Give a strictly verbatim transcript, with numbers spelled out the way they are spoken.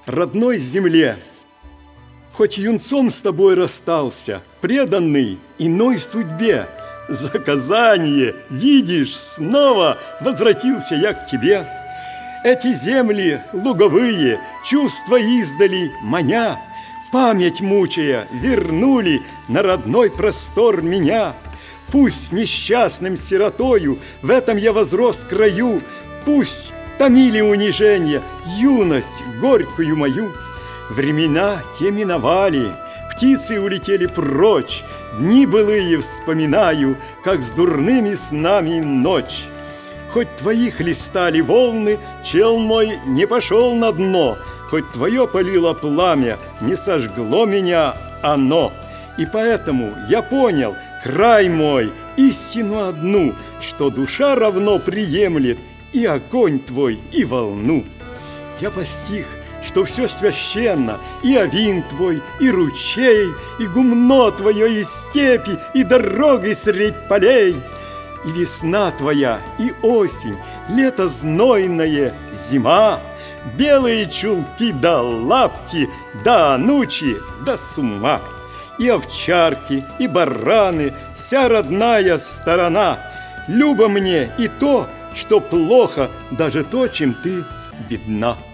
родной земле. Хоть юнцом с тобой расстался, преданный иной судьбе, за Казанье, видишь, снова возвратился я к тебе. Эти земли луговые, чувства издали маня, память мучая, вернули на родной простор меня. Пусть несчастным сиротою в этом я возрос краю, пусть томили унижения юность горькую мою. Времена те миновали, птицы улетели прочь, дни былые вспоминаю, как с дурными снами ночь. Хоть твои хлестали волны, чел мой не пошел на дно, хоть твое палило пламя, не сожгло меня оно. И поэтому я понял, край мой, истину одну, что душа равно приемлет и огонь твой, и волну. Я постиг, что все священно, и овин твой, и ручей, и гумно твое, и степи, и дороги средь полей, и весна твоя, и осень, лето знойное, зима, белые чулки да лапти, да анучи, да с ума, и овчарки, и бараны, вся родная сторона. Любо мне и то, что плохо, даже то, чем ты бедна.